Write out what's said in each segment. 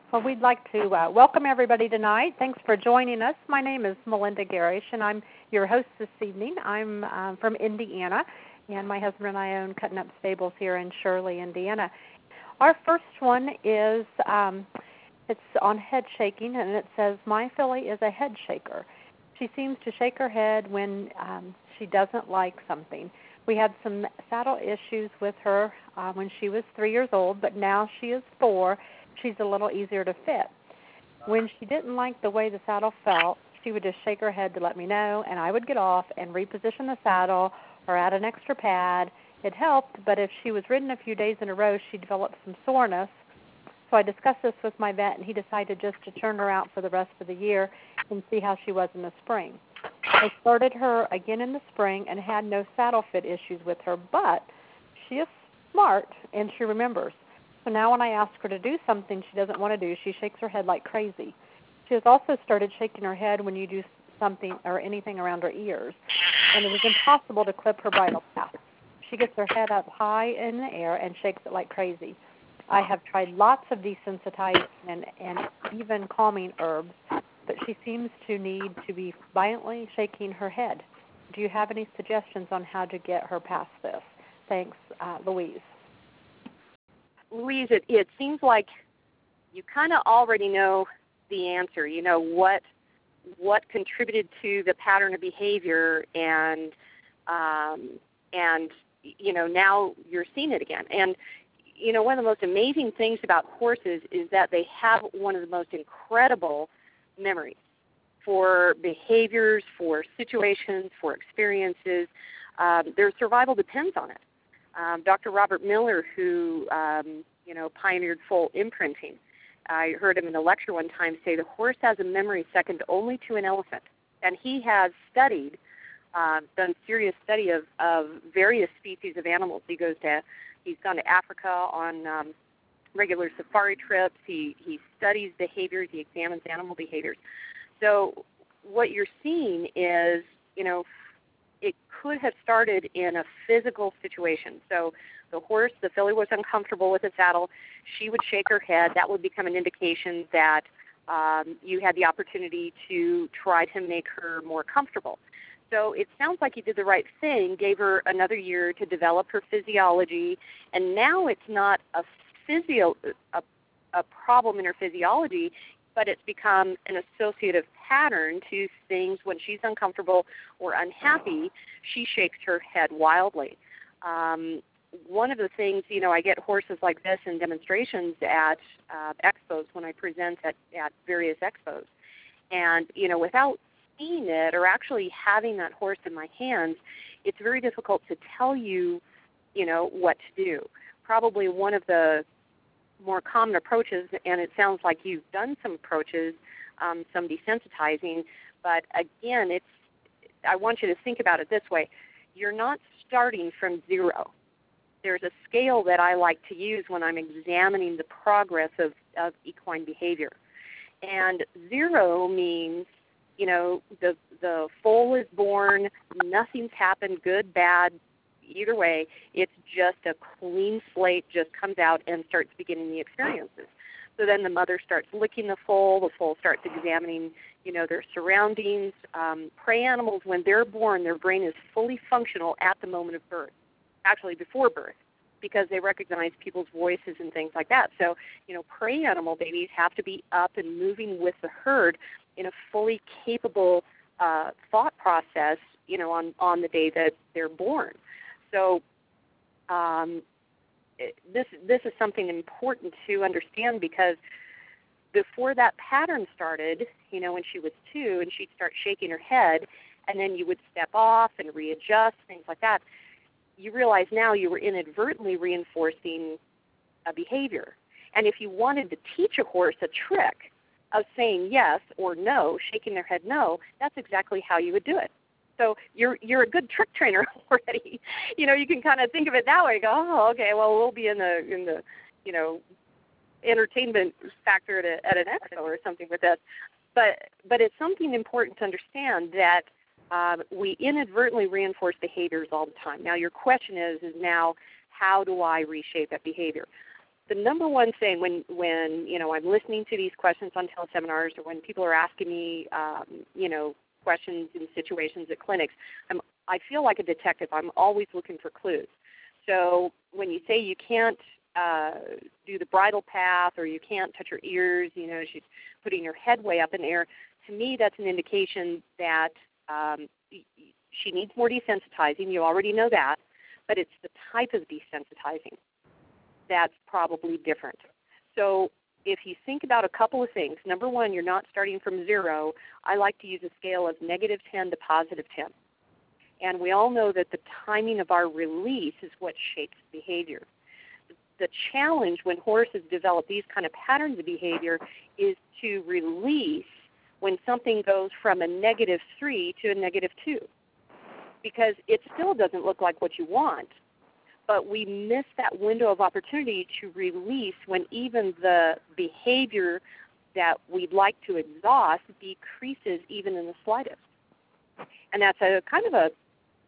Well, we'd like to welcome everybody tonight. Thanks for joining us. My name is Melinda Garish, and I'm your host this evening. I'm from Indiana, and my husband and I own Cutting Up Stables here in Shirley, Indiana. Our first one is it's on head shaking, and it says, "My filly is a head shaker. She seems to shake her head when she doesn't like something. We had some saddle issues with her when she was 3 years old, but now she is 4. She's a little easier to fit. When she didn't like the way the saddle felt, she would just shake her head to let me know, and I would get off and reposition the saddle or add an extra pad. It helped, but if she was ridden a few days in a row, she developed some soreness. So I discussed this with my vet, and he decided just to turn her out for the rest of the year and see how she was in the spring. I started her again in the spring and had no saddle fit issues with her, but she is smart, and she remembers. So now when I ask her to do something she doesn't want to do, she shakes her head like crazy. She has also started shaking her head when you do something or anything around her ears, and it is impossible to clip her bridle path. She gets her head up high in the air and shakes it like crazy. I have tried lots of desensitizing and even calming herbs, but she seems to need to be violently shaking her head. Do you have any suggestions on how to get her past this? Thanks, Louise." Louise, it seems like you kind of already know the answer. You know what contributed to the pattern of behavior, and you know now you're seeing it again. And you know one of the most amazing things about horses is that they have one of the most incredible memories for behaviors, for situations, for experiences. Their survival depends on it. Dr. Robert Miller, who pioneered foal imprinting, I heard him in a lecture one time say the horse has a memory second only to an elephant, and he has studied, done serious study of various species of animals. He's gone to Africa on regular safari trips. He studies behaviors. He examines animal behaviors. So what you're seeing is, it could have started in a physical situation. So the filly was uncomfortable with the saddle. She would shake her head. That would become an indication that you had the opportunity to try to make her more comfortable. So it sounds like you did the right thing, gave her another year to develop her physiology, and now it's not a problem in her physiology, but it's become an associative pattern to things. When she's uncomfortable or unhappy, she shakes her head wildly. One of the things, I get horses like this in demonstrations at expos when I present at various expos. And, without seeing it or actually having that horse in my hands, it's very difficult to tell you, what to do. Probably one of the more common approaches, and it sounds like you've done some approaches, some desensitizing, but again, I want you to think about it this way. You're not starting from zero. There's a scale that I like to use when I'm examining the progress of equine behavior. And 0 means, the foal is born, nothing's happened, good, bad, either way, it's just a clean slate, just comes out and starts beginning the experiences. So then the mother starts licking the foal starts examining, their surroundings. Prey animals, when they're born, their brain is fully functional at the moment of birth, actually before birth, because they recognize people's voices and things like that. So, prey animal babies have to be up and moving with the herd in a fully capable thought process, on the day that they're born. So this is something important to understand, because before that pattern started, when she was 2 and she'd start shaking her head, and then you would step off and readjust, things like that, you realize now you were inadvertently reinforcing a behavior. And if you wanted to teach a horse a trick of saying yes or no, shaking their head no, that's exactly how you would do it. So you're a good trick trainer already. You can kind of think of it that way. Go, oh, okay, well, we'll be in the entertainment factor at an expo or something with this. But it's something important to understand that we inadvertently reinforce behaviors all the time. Now, your question is now, how do I reshape that behavior? the number one thing when I'm listening to these questions on teleseminars, or when people are asking me questions in situations at clinics, I feel like a detective. I'm always looking for clues. So when you say you can't do the bridle path, or you can't touch her ears, she's putting her head way up in the air, to me that's an indication that she needs more desensitizing. You already know that, but it's the type of desensitizing that's probably different. So if you think about a couple of things, number one, you're not starting from 0. I like to use a scale of -10 to +10. And we all know that the timing of our release is what shapes behavior. The challenge when horses develop these kind of patterns of behavior is to release when something goes from a -3 to a -2, because it still doesn't look like what you want, but we miss that window of opportunity to release when even the behavior that we'd like to exhaust decreases even in the slightest. And that's a kind of a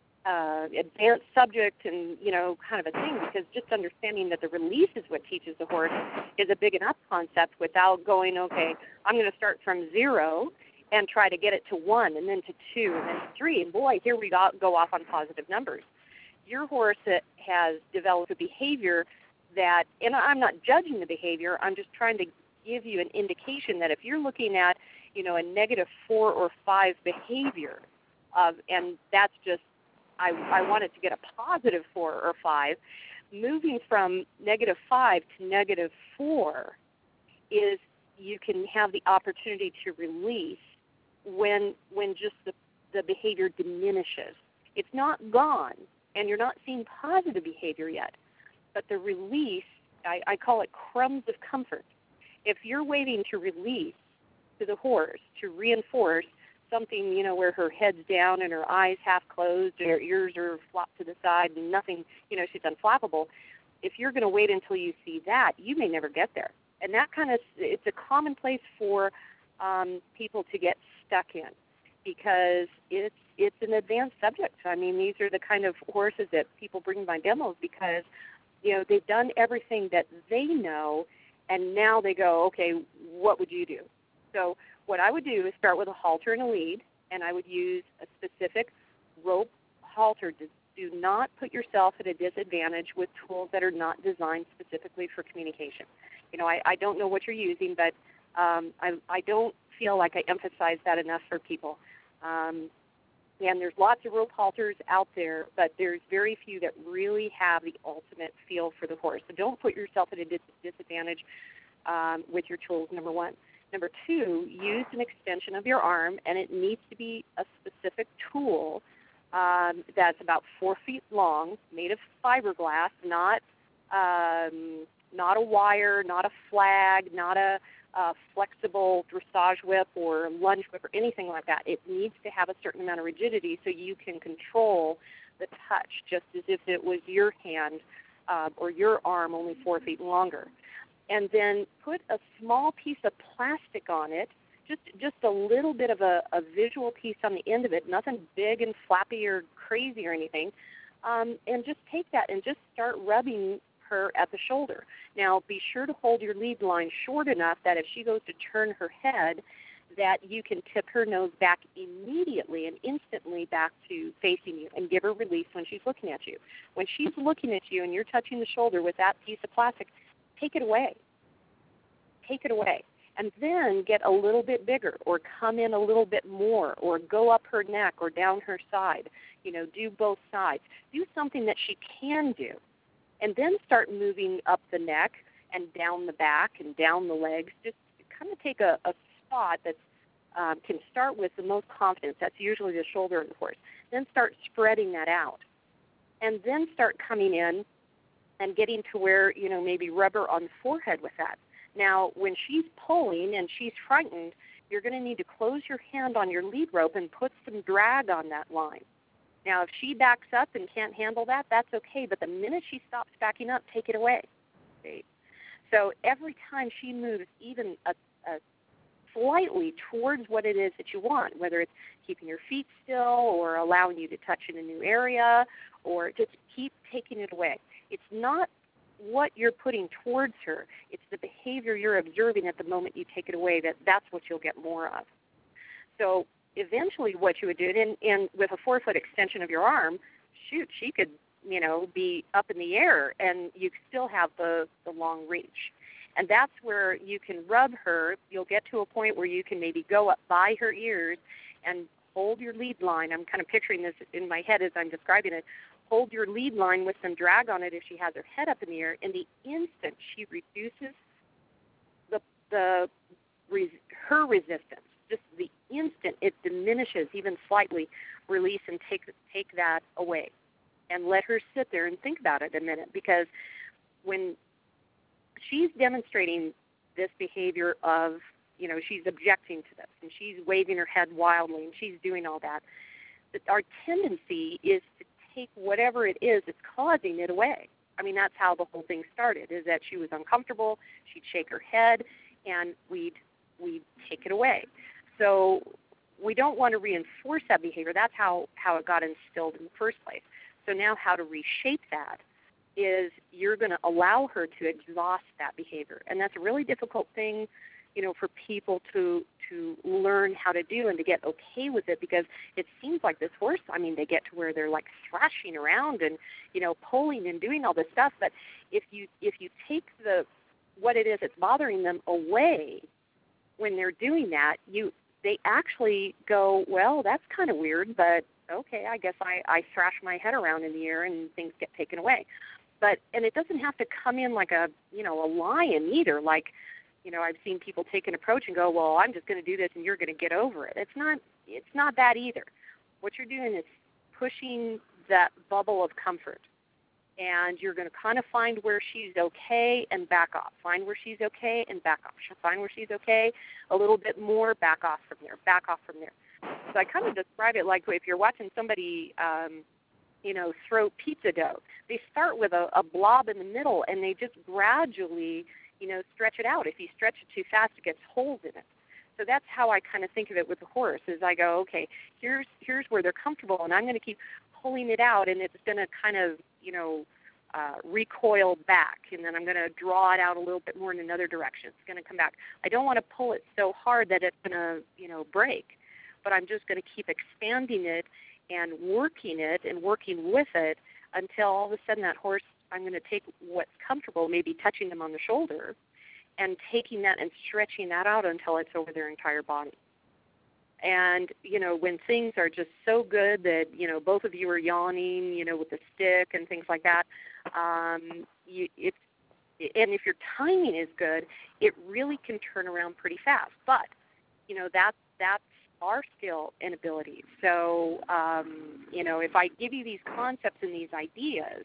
advanced subject and, kind of a thing, because just understanding that the release is what teaches the horse is a big enough concept without going, okay, I'm going to start from 0 and try to get it to 1 and then to 2 and then to 3. And boy, here we go off on positive numbers. Your horse has developed a behavior that, and I'm not judging the behavior, I'm just trying to give you an indication that if you're looking at, a -4 or 5 behavior, and that's just, I want it to get a +4 or 5, moving from -5 to -4 is you can have the opportunity to release when just the behavior diminishes. It's not gone, and you're not seeing positive behavior yet, but the release, I call it crumbs of comfort. If you're waiting to release to the horse to reinforce something, where her head's down and her eyes half closed and her ears are flopped to the side and nothing, she's unflappable, if you're going to wait until you see that, you may never get there. And that it's a common place for people to get stuck in, because it's an advanced subject. I mean, these are the kind of horses that people bring my demos because, they've done everything that they know, and now they go, okay, what would you do? So what I would do is start with a halter and a lead, and I would use a specific rope halter. Do not put yourself at a disadvantage with tools that are not designed specifically for communication. I don't know what you're using, but I don't feel like I emphasize that enough for people. And there's lots of rope halters out there, but there's very few that really have the ultimate feel for the horse. So don't put yourself at a disadvantage with your tools, number one. Number two, use an extension of your arm, and it needs to be a specific tool that's about 4 feet long, made of fiberglass, not a wire, not a flag, not a flexible dressage whip or lunge whip or anything like that. It needs to have a certain amount of rigidity so you can control the touch, just as if it was your hand or your arm, only 4 feet longer. And then put a small piece of plastic on it, just a little bit of a visual piece on the end of it, nothing big and flappy or crazy or anything, and just take that and just start rubbing her at the shoulder. Now, be sure to hold your lead line short enough that if she goes to turn her head, that you can tip her nose back immediately and instantly back to facing you and give her release when she's looking at you. When she's looking at you and you're touching the shoulder with that piece of plastic, take it away. Take it away. And then get a little bit bigger or come in a little bit more or go up her neck or down her side. Do both sides. Do something that she can do. And then start moving up the neck and down the back and down the legs. Just kind of take a spot that can start with the most confidence. That's usually the shoulder of the horse. Then start spreading that out. And then start coming in and getting to where, maybe rubber on the forehead with that. Now, when she's pulling and she's frightened, you're going to need to close your hand on your lead rope and put some drag on that line. Now, if she backs up and can't handle that, that's okay. But the minute she stops backing up, take it away. Okay? So every time she moves even a slightly towards what it is that you want, whether it's keeping your feet still or allowing you to touch in a new area or just keep taking it away. It's not what you're putting towards her. It's the behavior you're observing at the moment you take it away that's what you'll get more of. So eventually what you would do, and with a 4-foot extension of your arm, shoot, she could, be up in the air and you still have the long reach. And that's where you can rub her. You'll get to a point where you can maybe go up by her ears and hold your lead line. I'm kind of picturing this in my head as I'm describing it. Hold your lead line with some drag on it if she has her head up in the air. In the instant she reduces her resistance, just the instant it diminishes even slightly, release and take that away. And let her sit there and think about it a minute, because when she's demonstrating this behavior of, she's objecting to this, and she's waving her head wildly, and she's doing all that, our tendency is to take whatever it is that's causing it away. I mean, that's how the whole thing started, is that she was uncomfortable, she'd shake her head, and we'd take it away. So we don't want to reinforce that behavior. That's how it got instilled in the first place. So now how to reshape that is you're going to allow her to exhaust that behavior. And that's a really difficult thing, for people to learn how to do and to get okay with it, because it seems like this horse, they get to where they're like thrashing around and, pulling and doing all this stuff. But if you take what it is that's bothering them away when they're doing that, they actually go, well, that's kind of weird, but okay, I guess I thrash my head around in the air and things get taken away. And it doesn't have to come in like a lion either. Like, I've seen people take an approach and go, well, I'm just going to do this and you're going to get over it. It's not that either. What you're doing is pushing that bubble of comfort. And you're going to kind of find where she's okay and back off. Find where she's okay and back off. Find where she's okay, a little bit more, back off from there, back off from there. So I kind of describe it like if you're watching somebody, throw pizza dough. They start with a blob in the middle, and they just gradually, stretch it out. If you stretch it too fast, it gets holes in it. So that's how I kind of think of it with the horse, is I go, okay, here's where they're comfortable, and I'm going to keep pulling it out, and it's going to kind of, recoil back, and then I'm going to draw it out a little bit more in another direction. It's going to come back. I don't want to pull it so hard that it's going to, break, but I'm just going to keep expanding it and working with it until all of a sudden that horse, I'm going to take what's comfortable, maybe touching them on the shoulder, and taking that and stretching that out until it's over their entire body. And, when things are just so good that, both of you are yawning, with the stick and things like that, and if your timing is good, it really can turn around pretty fast. But, that's our skill and ability. So, if I give you these concepts and these ideas,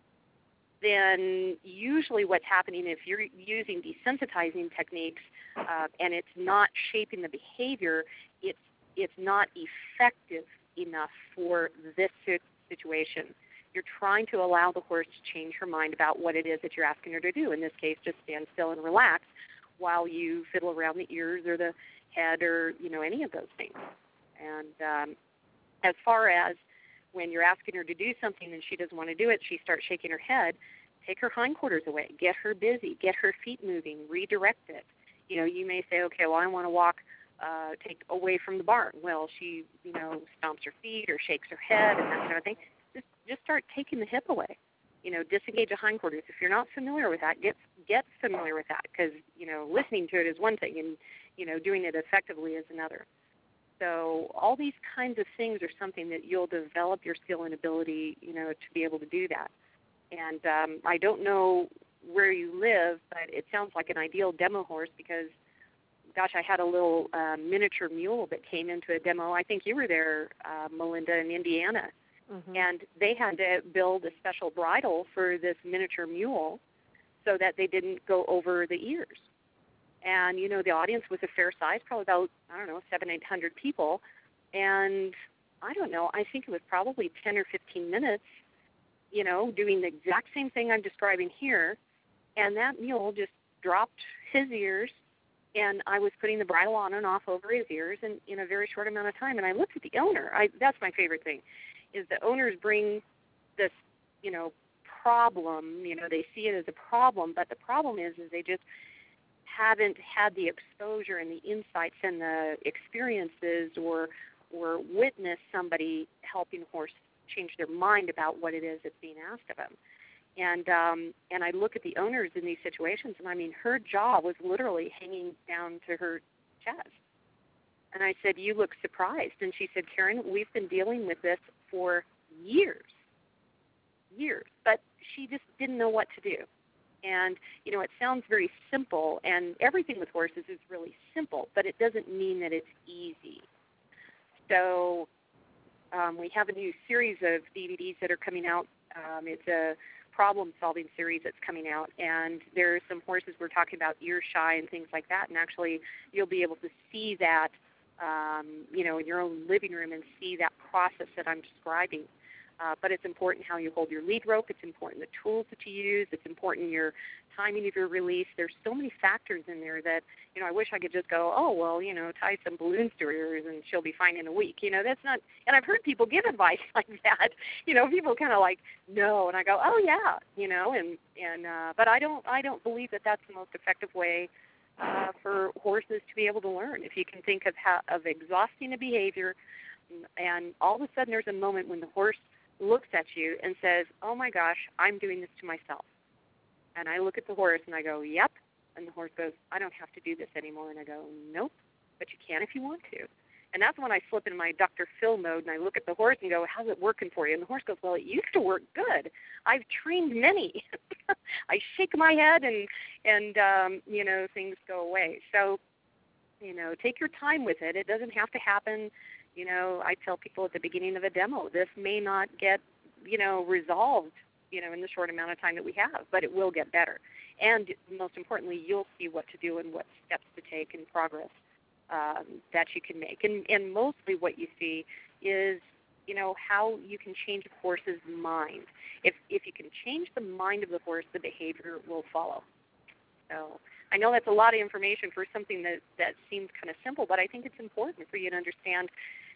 then usually what's happening, if you're using desensitizing techniques and it's not shaping the behavior, it's not effective enough for this situation. You're trying to allow the horse to change her mind about what it is that you're asking her to do. In this case, just stand still and relax while you fiddle around the ears or the head or, any of those things. And as far as when you're asking her to do something and she doesn't want to do it, she starts shaking her head, take her hindquarters away, get her busy, get her feet moving, redirect it. You may say, okay, well, I want to walk, take away from the barn. Well, she, stomps her feet or shakes her head and that kind of thing. Just start taking the hip away. Disengage the hindquarters. If you're not familiar with that, get familiar with that, because, listening to it is one thing and, doing it effectively is another. So all these kinds of things are something that you'll develop your skill and ability, to be able to do that. And I don't know where you live, but it sounds like an ideal demo horse because, gosh, I had a little miniature mule that came into a demo. I think you were there, Melinda, in Indiana. Mm-hmm. And they had to build a special bridle for this miniature mule so that they didn't go over the ears. And, the audience was a fair size, probably about, 700-800 people. And I don't know, I think it was probably 10 or 15 minutes, doing the exact same thing I'm describing here. And that mule just dropped his ears, and I was putting the bridle on and off over his ears in a very short amount of time. And I looked at the owner. That's my favorite thing, is the owners bring this, problem. They see it as a problem, but the problem is they just haven't had the exposure and the insights and the experiences or witnessed somebody helping a horse change their mind about what it is that's being asked of them. And I look at the owners in these situations, and I mean, her jaw was literally hanging down to her chest. And I said, "You look surprised." And she said, "Karen, we've been dealing with this for years. But she just didn't know what to do." And, it sounds very simple, and everything with horses is really simple, but it doesn't mean that it's easy. So we have a new series of DVDs that are coming out. It's a problem-solving series that's coming out, and there's some horses we're talking about ear shy and things like that, and actually you'll be able to see that, in your own living room and see that process that I'm describing. But it's important how you hold your lead rope. It's important the tools that you use. It's important your timing of your release. There's so many factors in there that, I wish I could just go, tie some balloons to her ears and she'll be fine in a week. That's not, and I've heard people give advice like that. People kind of like, no, and I go, oh yeah, but I don't believe that that's the most effective way for horses to be able to learn. If you can think of exhausting a behavior, and all of a sudden there's a moment when the horse looks at you and says, "Oh my gosh, I'm doing this to myself." And I look at the horse and I go, "Yep." And the horse goes, "I don't have to do this anymore." And I go, "Nope, but you can if you want to." And that's when I slip into my Dr. Phil mode and I look at the horse and go, "How's it working for you?" And the horse goes, "Well, it used to work good. I've trained many." I shake my head and things go away. So, take your time with it. It doesn't have to happen. I tell people at the beginning of a demo, this may not get, resolved, in the short amount of time that we have, but it will get better. And most importantly, you'll see what to do and what steps to take and progress that you can make. And mostly what you see is, how you can change a horse's mind. If you can change the mind of the horse, the behavior will follow. So I know that's a lot of information for something that seems kind of simple, but I think it's important for you to understand,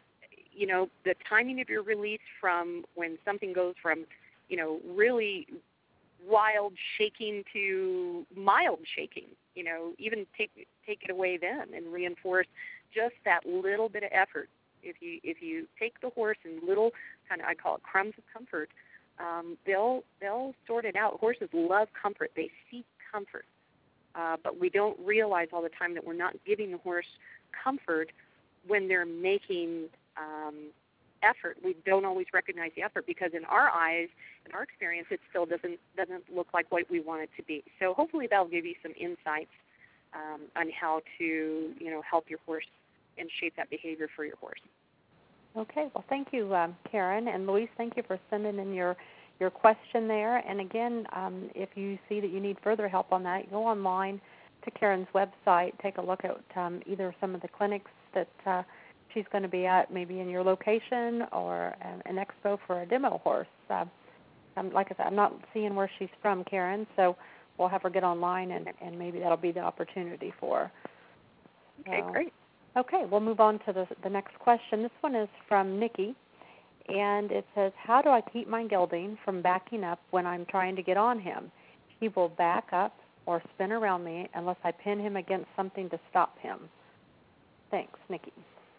the timing of your release from when something goes from, really wild shaking to mild shaking. Even take it away then and reinforce just that little bit of effort. If you take the horse in little kind of, I call it crumbs of comfort, they'll sort it out. Horses love comfort. They seek comfort. But we don't realize all the time that we're not giving the horse comfort when they're making effort. We don't always recognize the effort because in our eyes, in our experience, it still doesn't look like what we want it to be. So hopefully that'll give you some insights on how to, help your horse and shape that behavior for your horse. Okay. Well, thank you, Karen. And Louise, thank you for sending in your question there. And again, if you see that you need further help on that, go online to Karen's website, take a look at either some of the clinics that she's going to be at, maybe in your location, or an expo for a demo horse. Like I said, I'm not seeing where she's from, Karen, so we'll have her get online, and maybe that'll be the opportunity for her. Okay, great. Okay, we'll move on to the next question. This one is from Nikki. And it says, how do I keep my gelding from backing up when I'm trying to get on him? He will back up or spin around me unless I pin him against something to stop him. Thanks, Nikki.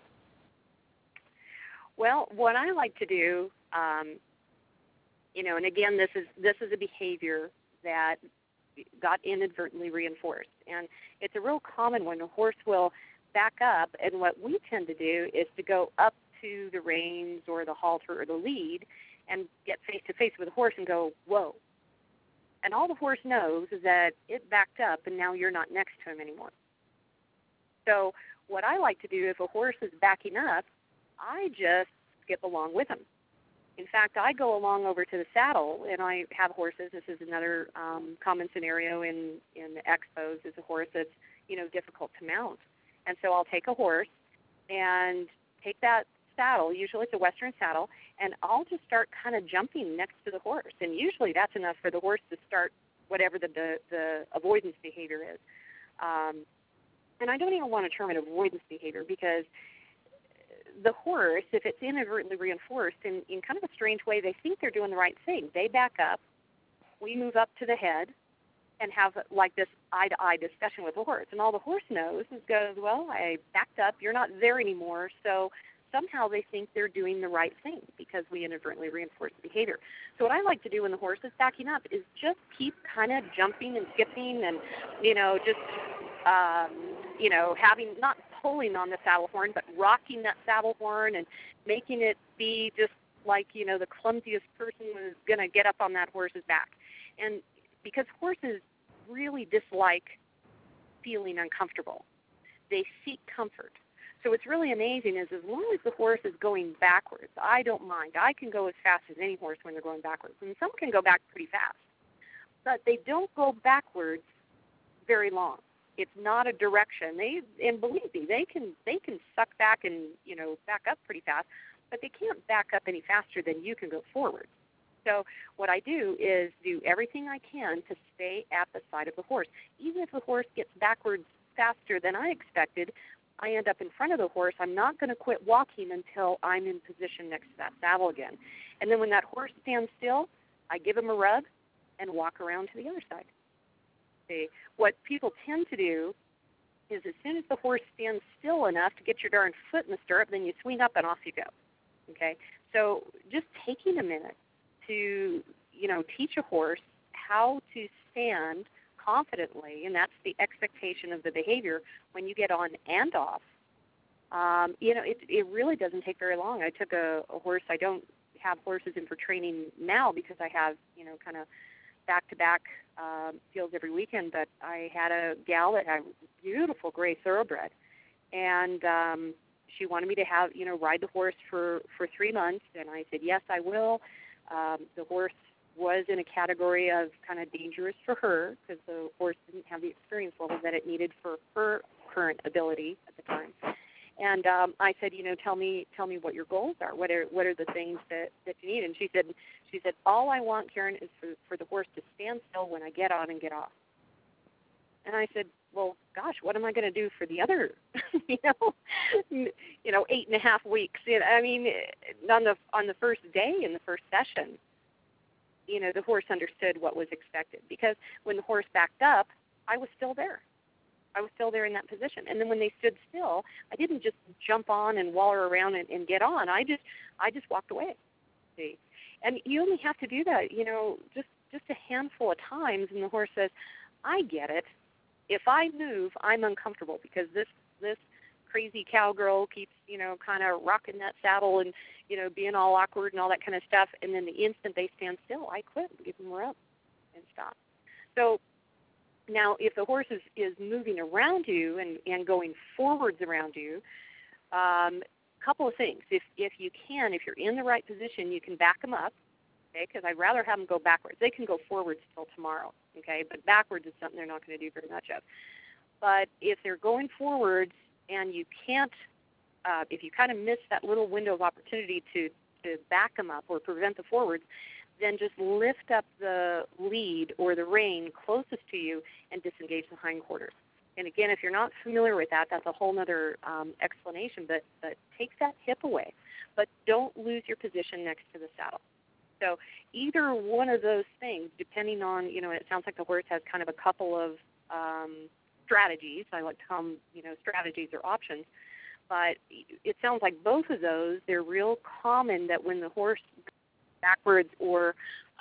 Well, what I like to do, and again, this is a behavior that got inadvertently reinforced. And it's a real common one. A horse will back up, and what we tend to do is to go up to the reins or the halter or the lead and get face-to-face with the horse and go, whoa. And all the horse knows is that it backed up and now you're not next to him anymore. So what I like to do if a horse is backing up, I just skip along with him. In fact, I go along over to the saddle, and I have horses. This is another common scenario in the expos is a horse that's, difficult to mount. And so I'll take a horse and take that saddle, usually it's a Western saddle, and I'll just start kind of jumping next to the horse. And usually that's enough for the horse to start whatever the avoidance behavior is. And I don't even want to term it avoidance behavior because the horse, if it's inadvertently reinforced in kind of a strange way, they think they're doing the right thing. They back up, we move up to the head and have like this eye-to-eye discussion with the horse. And all the horse knows is goes, well, I backed up, you're not there anymore, so somehow they think they're doing the right thing because we inadvertently reinforce the behavior. So what I like to do when the horse is backing up is just keep kind of jumping and skipping and, just, having, not pulling on the saddle horn, but rocking that saddle horn and making it be just like, the clumsiest person is going to get up on that horse's back. And because horses really dislike feeling uncomfortable. They seek comfort. So what's really amazing is as long as the horse is going backwards, I don't mind. I can go as fast as any horse when they're going backwards. And some can go back pretty fast. But they don't go backwards very long. It's not a direction. And believe me, they can suck back and, back up pretty fast, but they can't back up any faster than you can go forward. So what I do is do everything I can to stay at the side of the horse. Even if the horse gets backwards faster than I expected, I end up in front of the horse. I'm not going to quit walking until I'm in position next to that saddle again. And then when that horse stands still, I give him a rub and walk around to the other side. See, what people tend to do is as soon as the horse stands still enough to get your darn foot in the stirrup, then you swing up and off you go. Okay? So just taking a minute to, teach a horse how to stand confidently, and that's the expectation of the behavior when you get on and off. It really doesn't take very long. I took a horse. I don't have horses in for training now because I have, kind of back-to-back fields every weekend, but I had a gal that had a beautiful gray thoroughbred, and she wanted me to have, ride the horse for 3 months, and I said, yes, I will. The horse was in a category of kind of dangerous for her because the horse didn't have the experience level that it needed for her current ability at the time. And I said, tell me what your goals are. What are the things that you need? And she said, all I want, Karen, is for the horse to stand still when I get on and get off. And I said, well, gosh, what am I going to do for the other, 8.5 weeks? I mean, on the first day in the first session, the horse understood what was expected because when the horse backed up, I was still there. I was still there in that position. And then when they stood still, I didn't just jump on and waller around and get on. I just walked away. See? And you only have to do that, just a handful of times, and the horse says, I get it. If I move, I'm uncomfortable because this crazy cowgirl keeps, kind of rocking that saddle and, being all awkward and all that kind of stuff. And then the instant they stand still, I quit, give them a rub, and stop. So now if the horse is moving around you and going forwards around you, couple of things. If you can, if you're in the right position, you can back them up, okay, because I'd rather have them go backwards. They can go forwards till tomorrow, okay, but backwards is something they're not going to do very much of. But if they're going forwards and you can't, if you kind of miss that little window of opportunity to back them up or prevent the forwards, then just lift up the lead or the rein closest to you and disengage the hindquarters. And again, if you're not familiar with that, that's a whole other explanation, but take that hip away. But don't lose your position next to the saddle. So either one of those things, depending on, it sounds like the horse has kind of a couple of strategies. I like to call them, strategies or options. But it sounds like both of those, they're real common that when the horse goes backwards or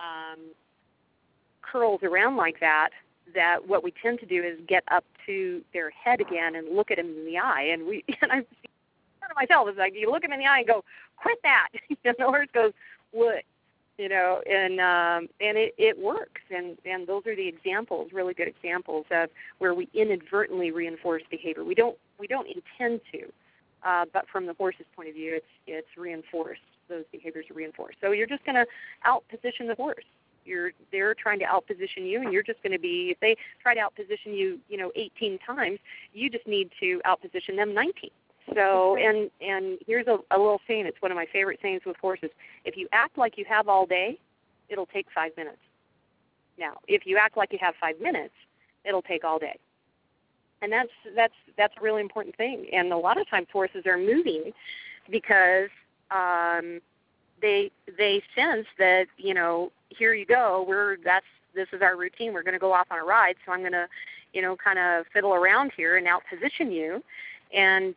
curls around like that what we tend to do is get up to their head again and look at them in the eye. And I've seen part of myself is like you look them in the eye and go, quit that. And the horse goes, what? And it works. And those are the examples, really good examples of where we inadvertently reinforce behavior. We don't intend to, but from the horse's point of view, it's reinforced. Those behaviors are reinforced. So you're just going to out-position the horse. They're trying to out-position you, and you're just going to be, if they try to out-position you, 18 times, you just need to out-position them 19. So, and here's a little saying. It's one of my favorite sayings with horses. If you act like you have all day, it'll take 5 minutes. Now, if you act like you have 5 minutes, it'll take all day. And that's a really important thing. And a lot of times horses are moving because they sense that, here you go, this is our routine. We're going to go off on a ride, so I'm going to, kind of fiddle around here and out-position you. And,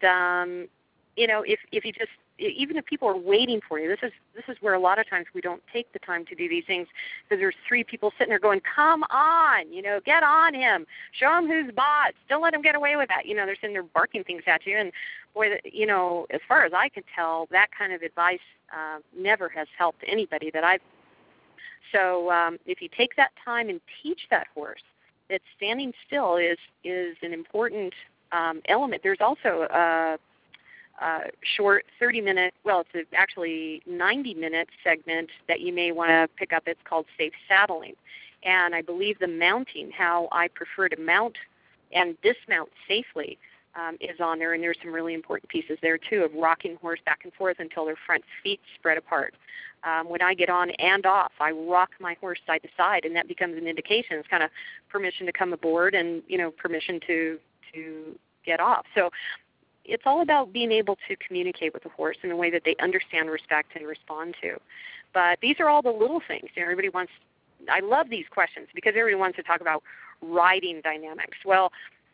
if you just, even if people are waiting for you, this is where a lot of times we don't take the time to do these things, because there's 3 people sitting there going, come on, get on him, show him who's boss, don't let him get away with that. They're sitting there barking things at you, and boy, as far as I can tell, that kind of advice never has helped anybody that I've. So if you take that time and teach that horse that standing still is an important element. There's also a short 30-minute, it's actually 90-minute segment that you may want to pick up. It's called Safe Saddling. And I believe the mounting, how I prefer to mount and dismount safely, is on there. And there's some really important pieces there, too, of rocking horse back and forth until their front feet spread apart. When I get on and off, I rock my horse side to side, and that becomes an indication. It's kind of permission to come aboard and, permission to get off. So it's all about being able to communicate with the horse in a way that they understand, respect, and respond to. But these are all the little things. I love these questions because everybody wants to talk about riding dynamics. Well,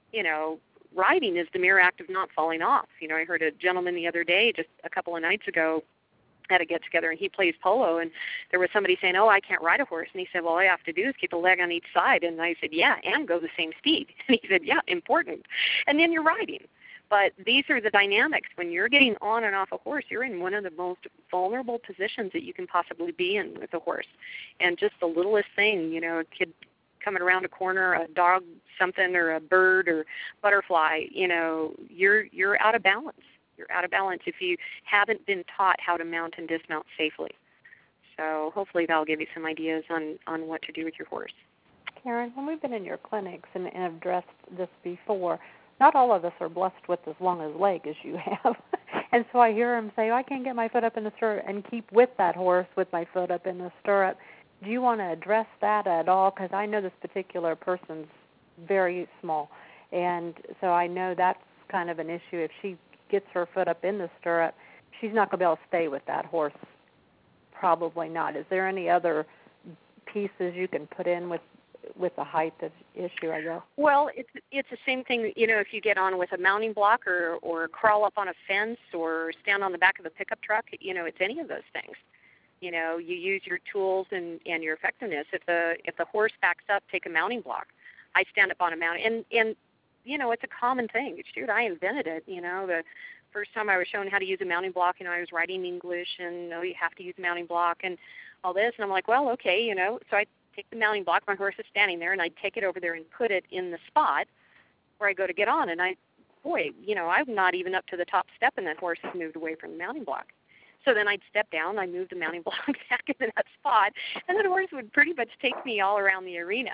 riding is the mere act of not falling off. I heard a gentleman the other day, just a couple of nights ago, at a get-together, and he plays polo, and there was somebody saying, I can't ride a horse. And he said, well, all you have to do is keep a leg on each side. And I said, yeah, and go the same speed. And he said, yeah, important. And then you're riding. But these are the dynamics. When you're getting on and off a horse, you're in one of the most vulnerable positions that you can possibly be in with a horse. And just the littlest thing, a kid coming around a corner, a dog, something, or a bird or butterfly, you're out of balance. You're out of balance if you haven't been taught how to mount and dismount safely. So hopefully that'll give you some ideas on what to do with your horse. Karen, when we've been in your clinics and have addressed this before, not all of us are blessed with as long a leg as you have. And so I hear them say, I can't get my foot up in the stirrup, and keep with that horse with my foot up in the stirrup. Do you want to address that at all? Because I know this particular person's very small. And so I know that's kind of an issue. If she gets her foot up in the stirrup, she's not going to be able to stay with that horse. Probably not. Is there any other pieces you can put in with the height issue, I guess? Well, it's the same thing, if you get on with a mounting block or crawl up on a fence or stand on the back of a pickup truck, it's any of those things. You use your tools and your effectiveness. If the horse backs up, take a mounting block. I stand up on a mount, and it's a common thing. Shoot, I invented it. The first time I was shown how to use a mounting block, I was writing English, and you have to use a mounting block and all this, and I'm like, well, okay, so I take the mounting block, my horse is standing there, and I take it over there and put it in the spot where I go to get on, and I'm not even up to the top step, and that horse has moved away from the mounting block. So then I'd step down, I'd move the mounting block back into that spot, and the horse would pretty much take me all around the arena.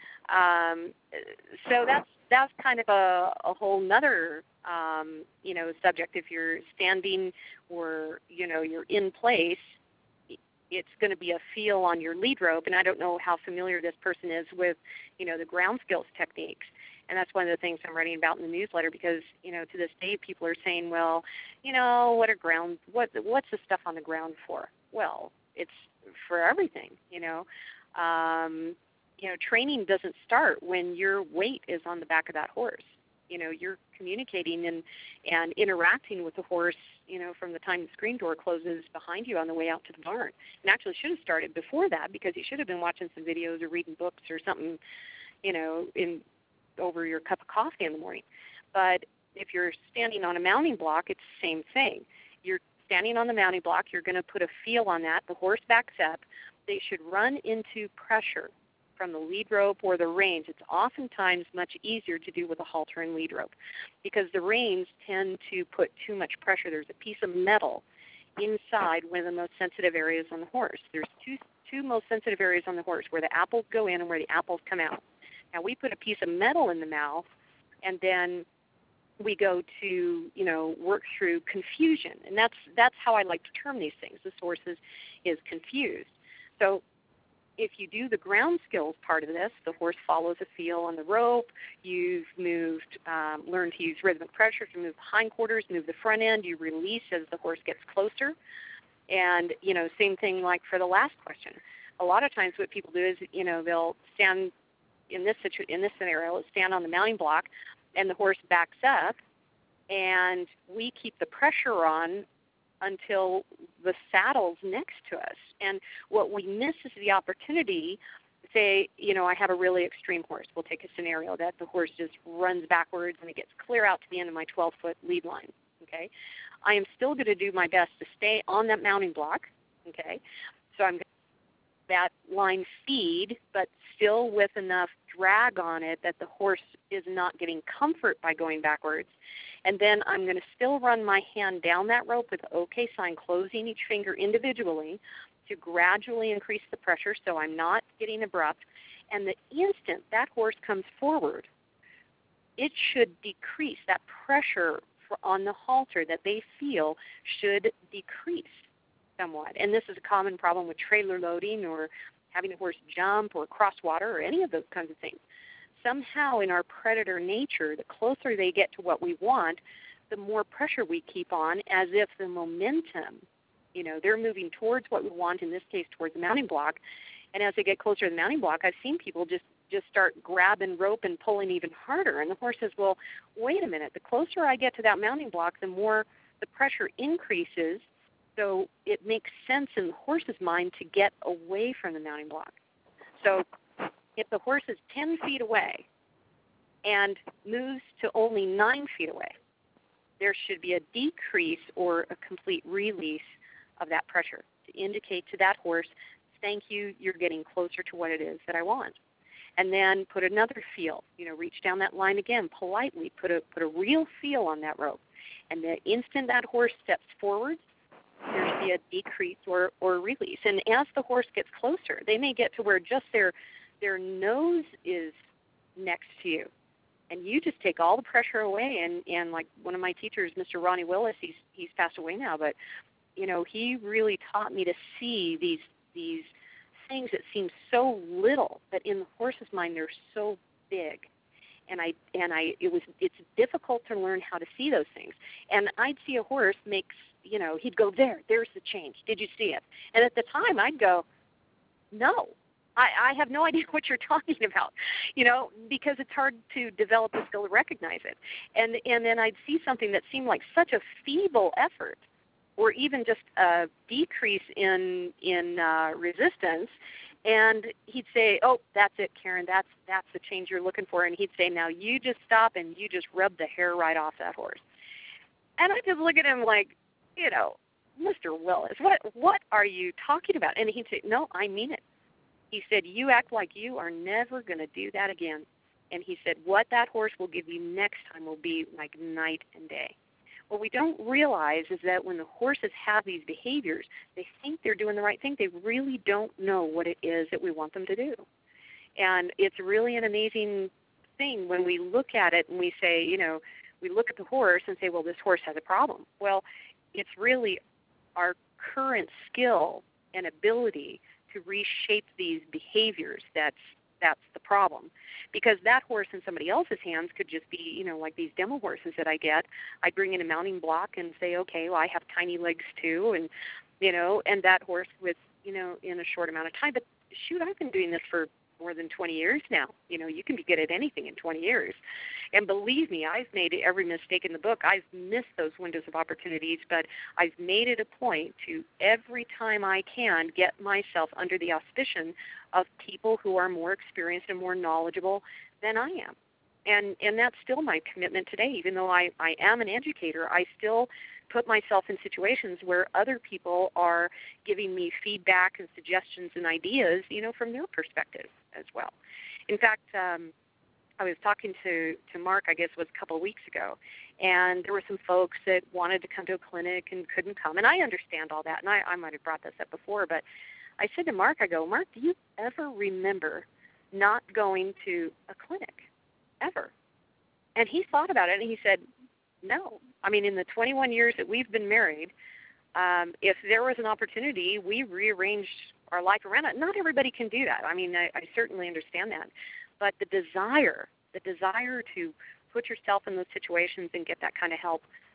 So that's kind of a whole nother, subject. If you're standing or, you're in place, it's going to be a feel on your lead rope. And I don't know how familiar this person is with, the ground skills techniques. And that's one of the things I'm writing about in the newsletter because, to this day people are saying, well, what's the stuff on the ground for? Well, it's for everything, training doesn't start when your weight is on the back of that horse. You're communicating and interacting with the horse, from the time the screen door closes behind you on the way out to the barn. And actually should have started before that because you should have been watching some videos or reading books or something, over your cup of coffee in the morning. But if you're standing on a mounting block, it's the same thing. You're standing on the mounting block, you're going to put a feel on that. The horse backs up. They should run into pressure from the lead rope or the reins. It's oftentimes much easier to do with a halter and lead rope because the reins tend to put too much pressure. There's a piece of metal inside one of the most sensitive areas on the horse. There's two most sensitive areas on the horse where the apples go in and where the apples come out. Now, we put a piece of metal in the mouth, and then we go to, work through confusion. And that's how I like to term these things. This horse is confused. So if you do the ground skills part of this, the horse follows a feel on the rope. You've learned to use rhythmic pressure to move the hindquarters, move the front end. You release as the horse gets closer. And, same thing like for the last question. a lot of times what people do is, they'll stand in this scenario, stand on the mounting block, and the horse backs up, and we keep the pressure on until the saddle's next to us. And what we miss is the opportunity. Say, I have a really extreme horse. We'll take a scenario that the horse just runs backwards and it gets clear out to the end of my 12-foot lead line, okay? I am still going to do my best to stay on that mounting block, okay? So I'm going to that line feed, but still with enough drag on it that the horse is not getting comfort by going backwards. And then I'm going to still run my hand down that rope with the OK sign, closing each finger individually to gradually increase the pressure so I'm not getting abrupt. And the instant that horse comes forward, it should decrease. That pressure on the halter that they feel should decrease somewhat. And this is a common problem with trailer loading or having a horse jump or cross water or any of those kinds of things. Somehow in our predator nature, the closer they get to what we want, the more pressure we keep on, as if the momentum, they're moving towards what we want, in this case towards the mounting block. And as they get closer to the mounting block, I've seen people just start grabbing rope and pulling even harder. And the horse says, well, wait a minute, the closer I get to that mounting block, the more the pressure increases. So it makes sense in the horse's mind to get away from the mounting block. So if the horse is 10 feet away and moves to only 9 feet away, there should be a decrease or a complete release of that pressure to indicate to that horse, thank you, you're getting closer to what it is that I want. And then put another feel, reach down that line again, politely, put a real feel on that rope. And the instant that horse steps forward, there should be a decrease or release. And as the horse gets closer, they may get to where just their nose is next to you. And you just take all the pressure away. And like one of my teachers, Mr. Ronnie Willis, he's passed away now, but, he really taught me to see these things that seem so little, but in the horse's mind they're so big. And it's difficult to learn how to see those things. And I'd see a horse he'd go, there's the change. Did you see it? And at the time I'd go, no, I have no idea what you're talking about, because it's hard to develop the skill to recognize it. And then I'd see something that seemed like such a feeble effort, or even just a decrease in resistance, and he'd say, oh, that's it, Karen, that's the change you're looking for. And he'd say, now you just stop and you just rub the hair right off that horse. And I just look at him like, Mr. Willis, what are you talking about? And he'd say, no, I mean it. He said, you act like you are never going to do that again. And he said, what that horse will give you next time will be like night and day. What we don't realize is that when the horses have these behaviors, they think they're doing the right thing. They really don't know what it is that we want them to do. And it's really an amazing thing when we look at it and we say, we look at the horse and say, well, this horse has a problem. Well, it's really our current skill and ability to reshape these behaviors that's the problem. Because that horse in somebody else's hands could just be, like these demo horses that I get. I bring in a mounting block and say, okay, well, I have tiny legs too, and, and that horse with, in a short amount of time. But shoot, I've been doing this for more than 20 years now. You can be good at anything in 20 years. And believe me, I've made every mistake in the book. I've missed those windows of opportunities, but I've made it a point to, every time I can, get myself under the auspices of people who are more experienced and more knowledgeable than I am. And that's still my commitment today. Even though I am an educator, I still put myself in situations where other people are giving me feedback and suggestions and ideas, from their perspective as well. In fact, I was talking to Mark, I guess it was a couple of weeks ago, and there were some folks that wanted to come to a clinic and couldn't come. And I understand all that, and I might have brought this up before, but I said to Mark, Mark, do you ever remember not going to a clinic, ever? And he thought about it, and he said, no. I mean, in the 21 years that we've been married, if there was an opportunity, we rearranged our life around it. Not everybody can do that. I mean, I certainly understand that. But the desire to put yourself in those situations and get that kind of help,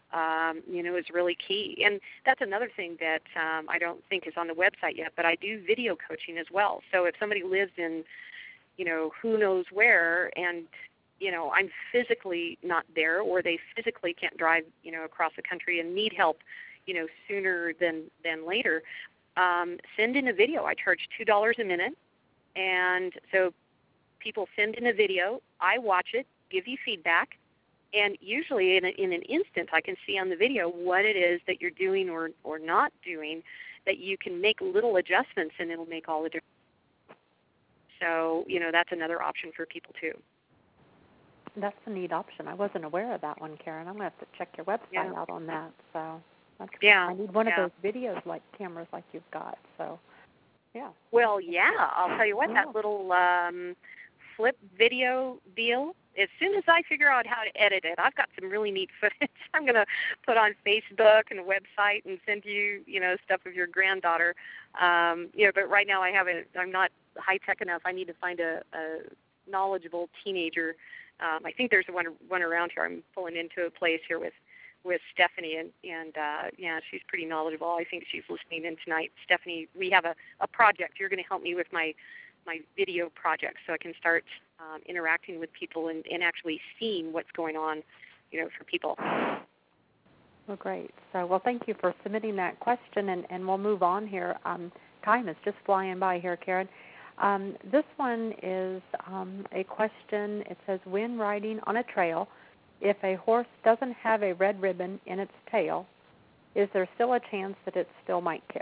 is really key. And that's another thing that I don't think is on the website yet, but I do video coaching as well. So if somebody lives in, who knows where, and, I'm physically not there, or they physically can't drive, across the country and need help, sooner than later, send in a video. I charge $2 a minute. And so people send in a video. I watch it, give you feedback. And usually in an instant, I can see on the video what it is that you're doing or not doing, that you can make little adjustments, and it'll make all the difference. So, that's another option for people, too. That's a neat option. I wasn't aware of that one, Karen. I'm going to have to check your website out on that. So I need one of those videos, like cameras like you've got. So, yeah. Well, yeah, I'll tell you what, that little flip video deal, as soon as I figure out how to edit it, I've got some really neat footage I'm going to put on Facebook and a website and send you, stuff of your granddaughter. But right now I'm not high-tech enough. I need to find a knowledgeable teenager. I think there's one around here. I'm pulling into a place here with Stephanie, and she's pretty knowledgeable. I think she's listening in tonight. Stephanie, we have a project. You're going to help me with my video project, so I can start interacting with people and actually seeing what's going on, for people. Well, great. So, thank you for submitting that question, and we'll move on here. Time is just flying by here, Karen. This one is a question. It says, when riding on a trail, if a horse doesn't have a red ribbon in its tail, is there still a chance that it still might kick?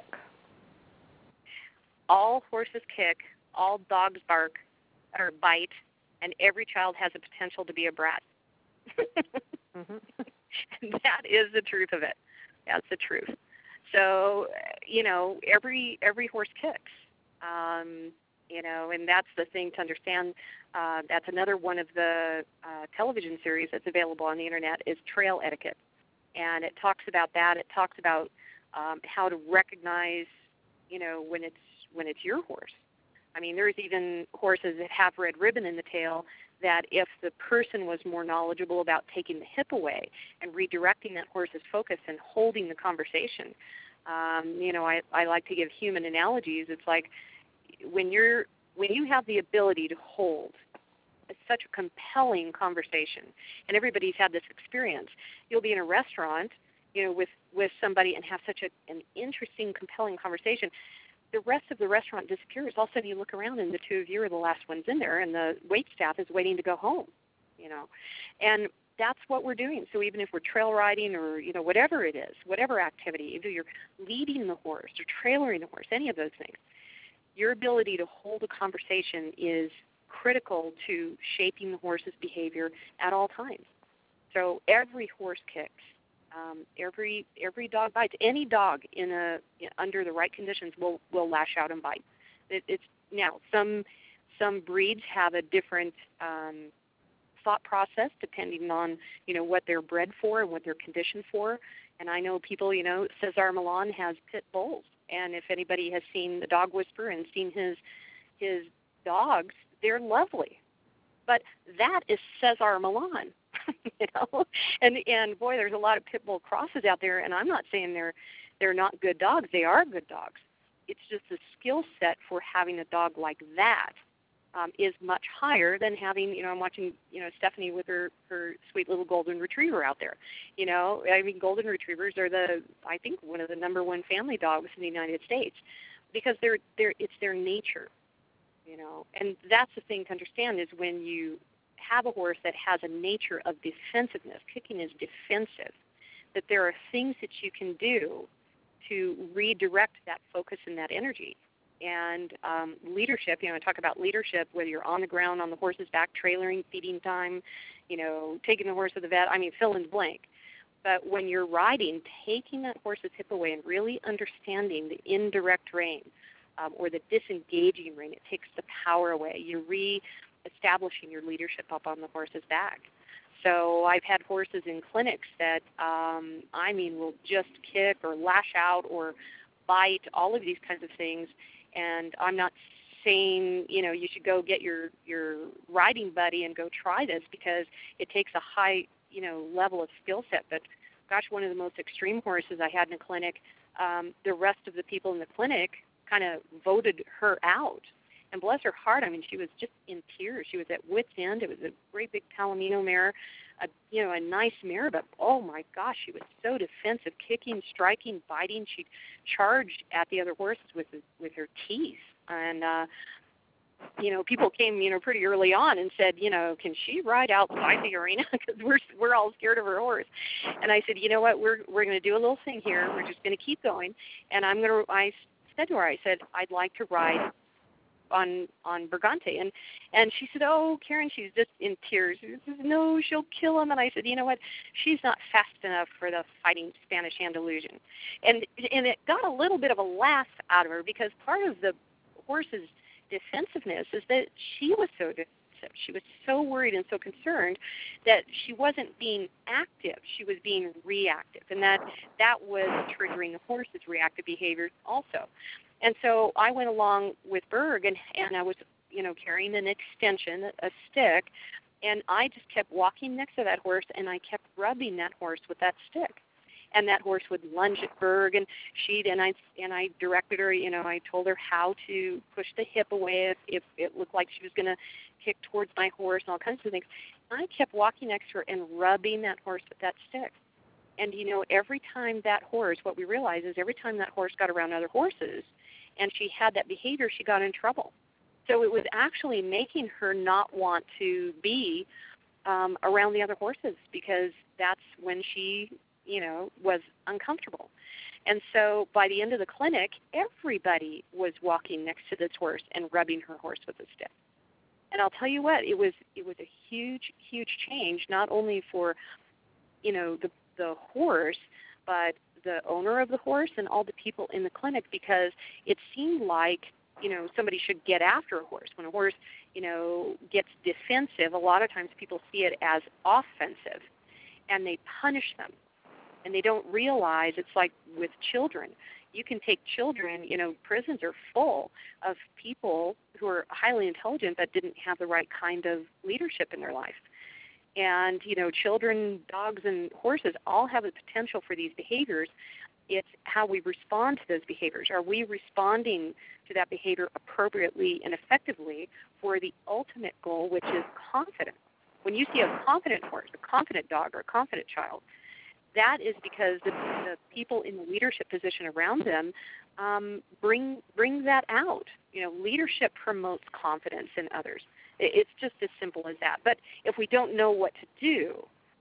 All horses kick, all dogs bark or bite, and every child has a potential to be a brat. Mm-hmm. That is the truth of it. That's the truth. So, every horse kicks. And that's the thing to understand. That's another one of the television series that's available on the internet is Trail Etiquette, and it talks about that. It talks about how to recognize, when it's your horse. I mean, there's even horses that have red ribbon in the tail that if the person was more knowledgeable about taking the hip away and redirecting that horse's focus and holding the conversation, I like to give human analogies. It's like, when you have the ability to hold such a compelling conversation, and everybody's had this experience, you'll be in a restaurant, with somebody and have such an interesting, compelling conversation. The rest of the restaurant disappears. All of a sudden you look around and the two of you are the last ones in there, and the wait staff is waiting to go home, And that's what we're doing. So even if we're trail riding or, whatever it is, whatever activity, either you're leading the horse or trailering the horse, any of those things, your ability to hold a conversation is critical to shaping the horse's behavior at all times. So every horse kicks. Every dog bites. Any dog under the right conditions will lash out and bite. It's now some breeds have a different thought process depending on what they're bred for and what they're conditioned for. And I know people, Cesar Millan has pit bulls. And if anybody has seen The Dog Whisperer and seen his dogs, they're lovely. But that is Cesar Millan, And boy, there's a lot of pit bull crosses out there, and I'm not saying they're not good dogs. They are good dogs. It's just the skill set for having a dog like that is much higher than having, I'm watching, Stephanie with her sweet little golden retriever out there. Golden retrievers are I think one of the number one family dogs in the United States because it's their nature, And that's the thing to understand is when you have a horse that has a nature of defensiveness, kicking is defensive, that there are things that you can do to redirect that focus and that energy. And leadership, I talk about leadership, whether you're on the ground, on the horse's back, trailering, feeding time, taking the horse to the vet, fill in the blank. But when you're riding, taking that horse's hip away and really understanding the indirect rein or the disengaging rein, it takes the power away. You're re-establishing your leadership up on the horse's back. So I've had horses in clinics that, will just kick or lash out or bite, all of these kinds of things. And I'm not saying, you should go get your riding buddy and go try this because it takes a high, level of skill set. But one of the most extreme horses I had in a clinic, the rest of the people in the clinic kind of voted her out. And bless her heart, I mean, she was just in tears. She was at wit's end. It was a great big Palomino mare, a nice mare, but oh my gosh, she was so defensive, kicking, striking, biting. She charged at the other horses with her teeth. And people came, pretty early on and said, can she ride outside the arena? Because we're all scared of her horse. And I said, you know what, we're going to do a little thing here. We're just going to keep going. And I said to her, I said, I'd like to ride on Bergante, and she said, oh, Karen, she's just in tears. She says, no, she'll kill him. And I said, you know what, she's not fast enough for the fighting Spanish Andalusian. And it got a little bit of a laugh out of her, because part of the horse's defensiveness is that she was so defensive. She was so worried and so concerned that she wasn't being active. She was being reactive, and that was triggering the horse's reactive behavior also. And so I went along with Berg, and I was, carrying an extension, a stick, and I just kept walking next to that horse, and I kept rubbing that horse with that stick. And that horse would lunge at Berg, and I directed her, I told her how to push the hip away if it looked like she was going to kick towards my horse and all kinds of things. And I kept walking next to her and rubbing that horse with that stick. And, every time that horse, what we realized is every time that horse got around other horses and she had that behavior, she got in trouble. So it was actually making her not want to be around the other horses, because that's when she, was uncomfortable. And so by the end of the clinic, everybody was walking next to this horse and rubbing her horse with a stick. And I'll tell you what, it was a huge, huge change, not only for, the horse, but the owner of the horse and all the people in the clinic, because it seemed like, somebody should get after a horse. When a horse, gets defensive, a lot of times people see it as offensive, and they punish them. And they don't realize it's like with children. You can take children, prisons are full of people who are highly intelligent but didn't have the right kind of leadership in their life. And, children, dogs, and horses all have the potential for these behaviors. It's how we respond to those behaviors. Are we responding to that behavior appropriately and effectively for the ultimate goal, which is confidence? When you see a confident horse, a confident dog, or a confident child, that is because the people in the leadership position around them bring that out. Leadership promotes confidence in others. It's just as simple as that. But if we don't know what to do,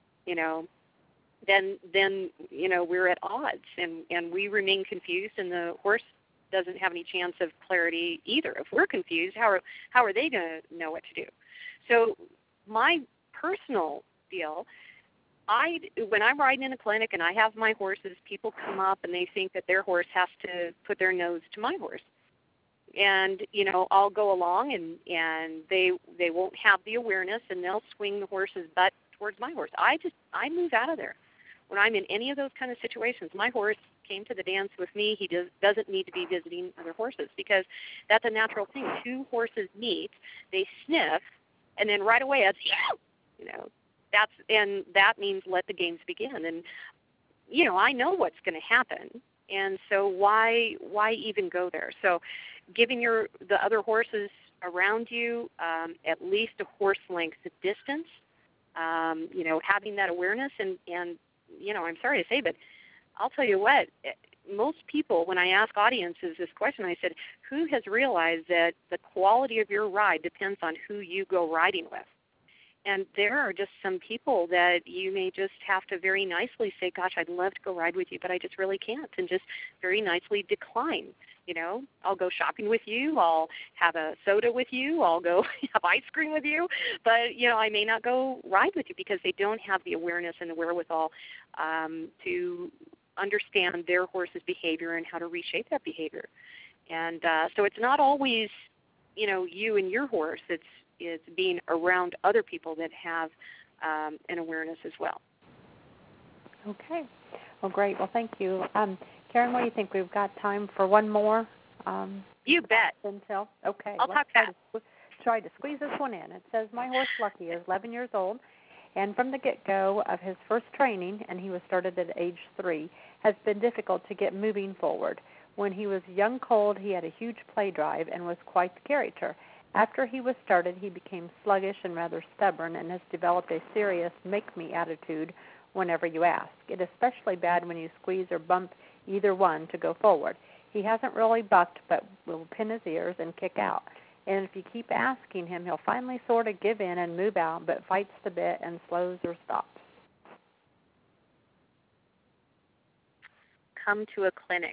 then we're at odds, and we remain confused, and the horse doesn't have any chance of clarity either. If we're confused, how are they going to know what to do? So my personal deal, when I'm riding in a clinic and I have my horses, people come up and they think that their horse has to put their nose to my horse. And, I'll go along and they won't have the awareness, and they'll swing the horse's butt towards my horse. I move out of there. When I'm in any of those kind of situations, my horse came to the dance with me. He doesn't need to be visiting other horses, because that's a natural thing. Two horses meet, they sniff, and then right away it's, that means let the games begin. And, I know what's going to happen. And so why even go there? So giving the other horses around you at least a horse length distance, having that awareness, and I'm sorry to say, but I'll tell you what, most people, when I ask audiences this question, I said, who has realized that the quality of your ride depends on who you go riding with? And there are just some people that you may just have to very nicely say, gosh, I'd love to go ride with you, but I just really can't, and just very nicely decline. I'll go shopping with you. I'll have a soda with you. I'll go have ice cream with you. But, I may not go ride with you, because they don't have the awareness and the wherewithal to understand their horse's behavior and how to reshape that behavior. And so it's not always, you and your horse. It's being around other people that have an awareness as well. Okay. Well, great. Well, thank you. Karen, what do you think? We've got time for one more? You bet. Until okay. I'll talk fast. Try to squeeze this one in. It says, my horse Lucky is 11 years old, and from the get-go of his first training, and he was started at age 3, has been difficult to get moving forward. When he was young colt, he had a huge play drive and was quite the character. After he was started, he became sluggish and rather stubborn and has developed a serious make-me attitude whenever you ask. It is especially bad when you squeeze or bump either one to go forward. He hasn't really bucked, but will pin his ears and kick out. And if you keep asking him, he'll finally sort of give in and move out, but fights the bit and slows or stops. Come to a clinic.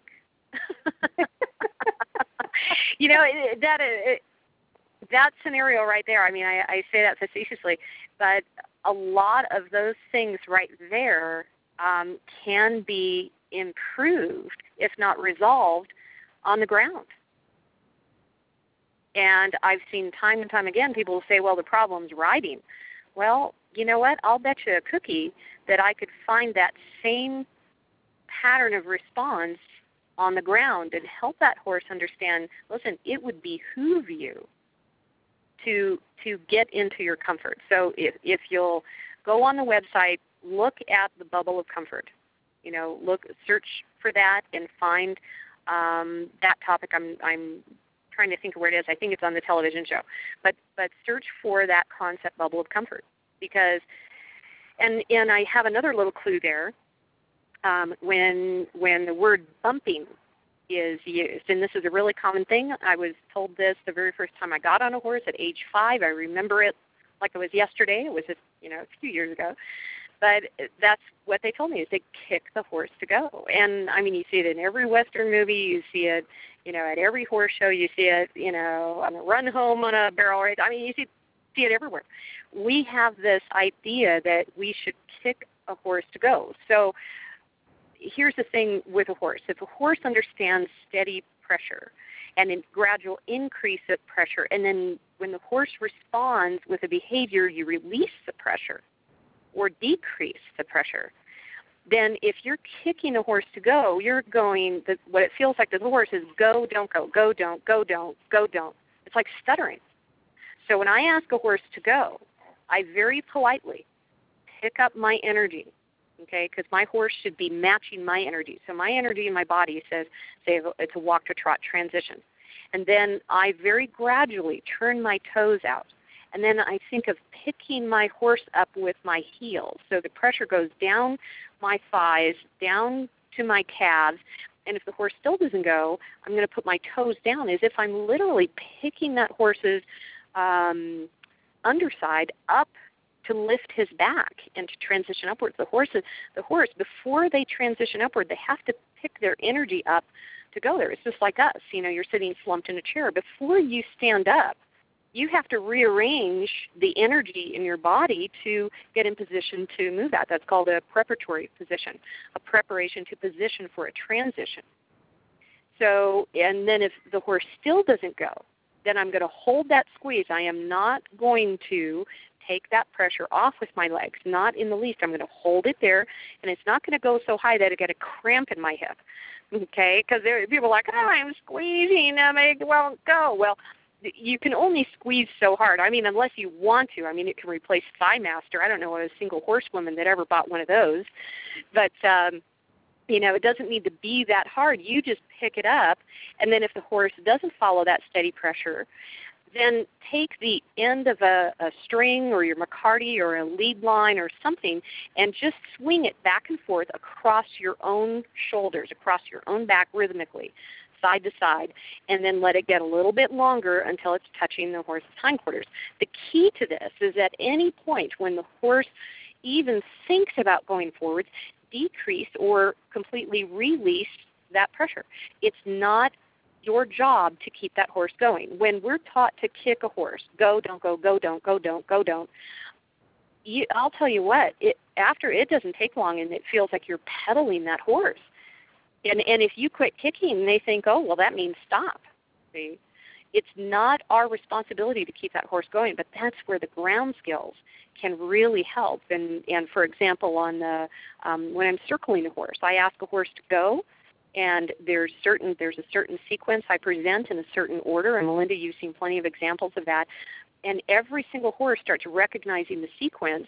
You know, that scenario right there, I mean, I say that facetiously, but a lot of those things right there can be improved, if not resolved, on the ground. And I've seen time and time again people say, well, the problem's riding. Well, you know what? I'll bet you a cookie that I could find that same pattern of response on the ground and help that horse understand, listen, it would behoove you to get into your comfort. So if you'll go on the website, look at the bubble of comfort. You know, search for that and find that topic. I'm trying to think of where it is. I think it's on the television show. But search for that concept, bubble of comfort, because and I have another little clue there. When the word bumping is used, and this is a really common thing. I was told this the very first time I got on a horse at age 5. I remember it like it was yesterday. It was just, a few years ago. But that's what they told me, is they kick the horse to go. And, I mean, you see it in every Western movie. You see it, at every horse show. You see it, on a run home on a barrel race. I mean, you see it everywhere. We have this idea that we should kick a horse to go. So here's the thing with a horse. If a horse understands steady pressure and a gradual increase of pressure, and then when the horse responds with a behavior, you release the pressure or decrease the pressure, then if you're kicking a horse to go, you're going, what it feels like to the horse is go, don't go, go, don't, go, don't, go, don't. It's like stuttering. So when I ask a horse to go, I very politely pick up my energy, okay, because my horse should be matching my energy. So my energy in my body says, say it's a walk to trot transition. And then I very gradually turn my toes out. And then I think of picking my horse up with my heels. So the pressure goes down my thighs, down to my calves. And if the horse still doesn't go, I'm going to put my toes down as if I'm literally picking that horse's underside up to lift his back and to transition upwards. The horse, before they transition upward, they have to pick their energy up to go there. It's just like us. You're sitting slumped in a chair. Before you stand up, you have to rearrange the energy in your body to get in position to move that. That's called a preparatory position, a preparation to position for a transition. So, and then if the horse still doesn't go, then I'm going to hold that squeeze. I am not going to take that pressure off with my legs, not in the least. I'm going to hold it there, and it's not going to go so high that I get a cramp in my hip, okay? Because people are like, I'm squeezing, it won't go. Well, you can only squeeze so hard. I mean, unless you want to. I mean, it can replace ThighMaster. I don't know a single horsewoman that ever bought one of those. But, it doesn't need to be that hard. You just pick it up, and then if the horse doesn't follow that steady pressure, then take the end of a string or your McCarty or a lead line or something and just swing it back and forth across your own shoulders, across your own back rhythmically, side to side, and then let it get a little bit longer until it's touching the horse's hindquarters. The key to this is at any point when the horse even thinks about going forward, decrease or completely release that pressure. It's not your job to keep that horse going. When we're taught to kick a horse, go, don't go, go, don't, go, don't, go, don't, I'll tell you what, after it doesn't take long and it feels like you're pedaling that horse. And if you quit kicking, they think, oh, well, that means stop. See? It's not our responsibility to keep that horse going, but that's where the ground skills can really help. And for example, on the when I'm circling a horse, I ask a horse to go, and there's a certain sequence I present in a certain order. And Melinda, you've seen plenty of examples of that. And every single horse starts recognizing the sequence,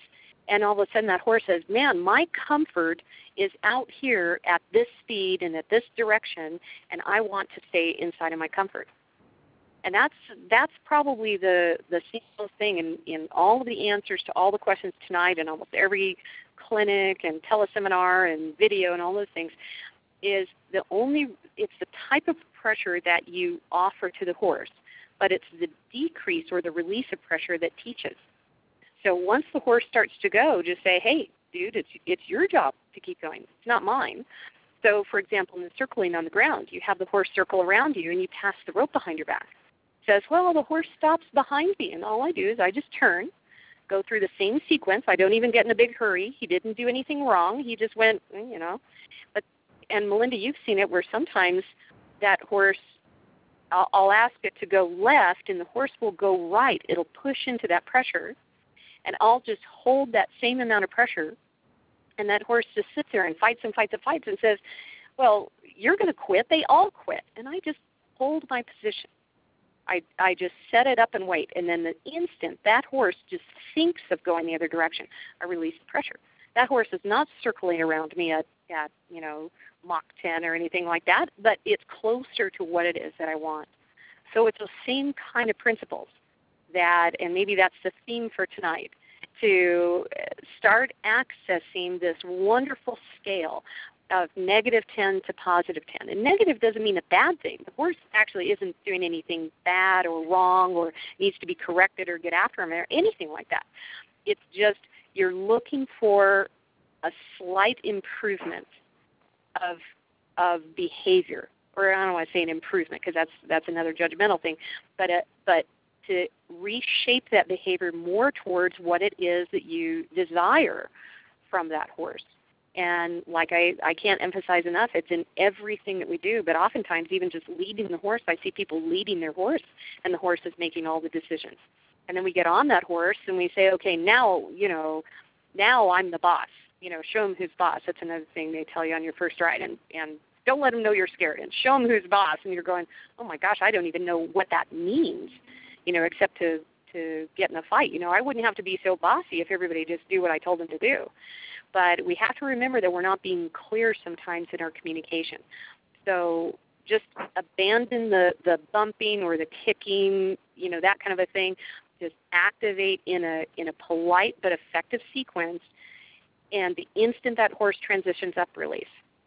And all of a sudden that horse says, man, my comfort is out here at this speed and at this direction, and I want to stay inside of my comfort. And that's probably the single thing in all of the answers to all the questions tonight and almost every clinic and teleseminar and video and all those things is it's the type of pressure that you offer to the horse, but it's the decrease or the release of pressure that teaches. So once the horse starts to go, just say, hey, dude, it's your job to keep going. It's not mine. So, for example, in the circling on the ground, you have the horse circle around you and you pass the rope behind your back. It says, well, the horse stops behind me, and all I do is I just turn, go through the same sequence. I don't even get in a big hurry. He didn't do anything wrong. He just went, you know. And Melinda, you've seen it where sometimes that horse, I'll ask it to go left, and the horse will go right. It'll push into that pressure, and I'll just hold that same amount of pressure, and that horse just sits there and fights and fights and fights and says, well, you're going to quit. They all quit. And I just hold my position. I just set it up and wait, and then the instant that horse just thinks of going the other direction, I release the pressure. That horse is not circling around me at you know, Mach 10 or anything like that, but it's closer to what it is that I want. So it's the same kind of principles that, and maybe that's the theme for tonight, to start accessing this wonderful scale of -10 to +10. And negative doesn't mean a bad thing. The horse actually isn't doing anything bad or wrong or needs to be corrected or get after him or anything like that. It's just you're looking for a slight improvement of behavior, or I don't want to say an improvement because that's another judgmental thing, but to reshape that behavior more towards what it is that you desire from that horse. And like I can't emphasize enough, it's in everything that we do, but oftentimes even just leading the horse, I see people leading their horse, and the horse is making all the decisions. And then we get on that horse and we say, okay, now I'm the boss. You know, show him who's boss. That's another thing they tell you on your first ride. And don't let him know you're scared. And show him who's boss. And you're going, oh, my gosh, I don't even know what that means, you know, except to get in a fight. You know, I wouldn't have to be so bossy if everybody just do what I told them to do. But we have to remember that we're not being clear sometimes in our communication. So just abandon the bumping or the kicking, you know, that kind of a thing. Just activate in a polite but effective sequence, and the instant that horse transitions up, release.